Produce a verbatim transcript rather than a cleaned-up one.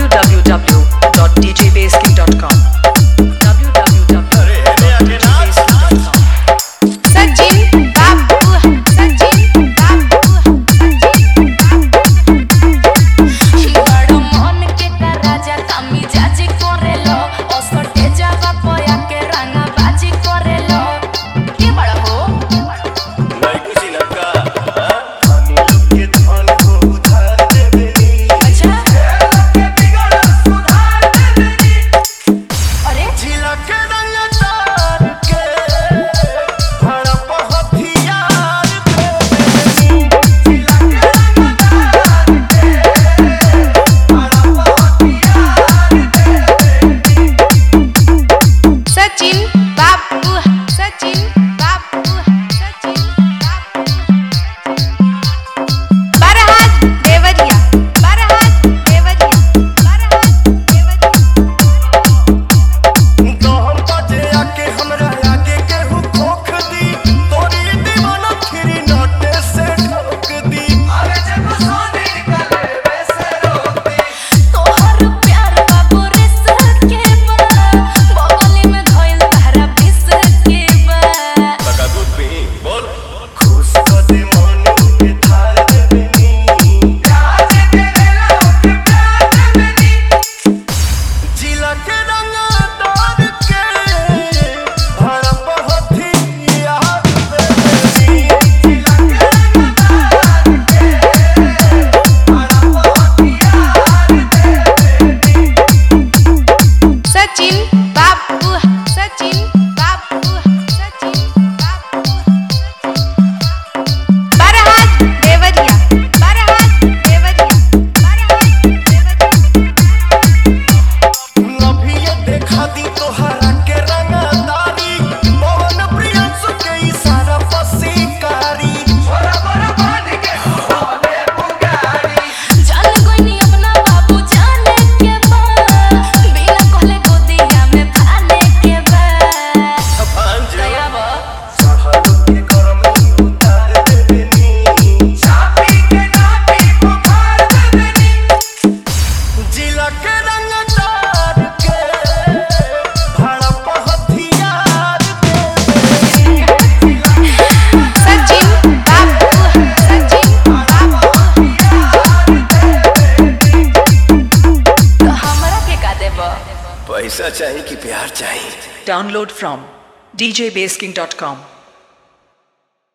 w w w dot d j basking dot com w w w dot d j basking dot com Sachin बाबू सचिन बाबू शिवाड़ो मन के का राजा कामी जाजी करेलो ओसटे जावा पया के रंगा बाजी करेलो के बड़ा हो नहीं कुछ लगा धनी लोग के धन को उधार देबेनी अच्छा के बिगड़ सुधार देबेनी अरे जिला के रंग तार के भड़प हथियार देबेनी जिला के रंग तार के भड़प हथियार देबेनी सचिन बाबू सचिन बाबू सचिन बाबू बरहात देवरिया बरहात देवरिया बरहात देवरिया तो हम बजे आके हमरा आगे केहू खोख दी तोरी दीवाना फिरी नोटे से ठोक दी अरे जब सोने निकले वैसे रोक दी तोहर प्यार बाबू रे सके बा बगली में धइल तारा बिस के बा लगा दूध पी बोल खुश कर दे मन के थार देबेनी प्यार के लेला के प्यार देबेनी जिला के रंग तार के भड़प हथियार देबेनी जिला के रंग तार के भड़प हथियार देबेनी सचिन बाबू सचिन बाबू सचिन बाबू बरहात देवरिया बरहात देवरिया बरहात देवरिया अभी ये देखा दी तोहरा के रंगदारी मोहन प्रियंसु के इशारा पर शिकारी छोरा बड़ा बांध के होले पुकारी जान कोई अपना बाबू जाने के बा बिना कहले गोदिया में फाने के बा भांज दया बा चढ़ल के गरमी उतार देबेनी चापी के नापी बुखार देबेनी जिला के रंगदार के भड़प हथियार देबेनी सचिन बाबू सचिन बाबू तो हमरा के का देबो पैसा चाहिए कि प्यार चाहिए download from d j basking dot com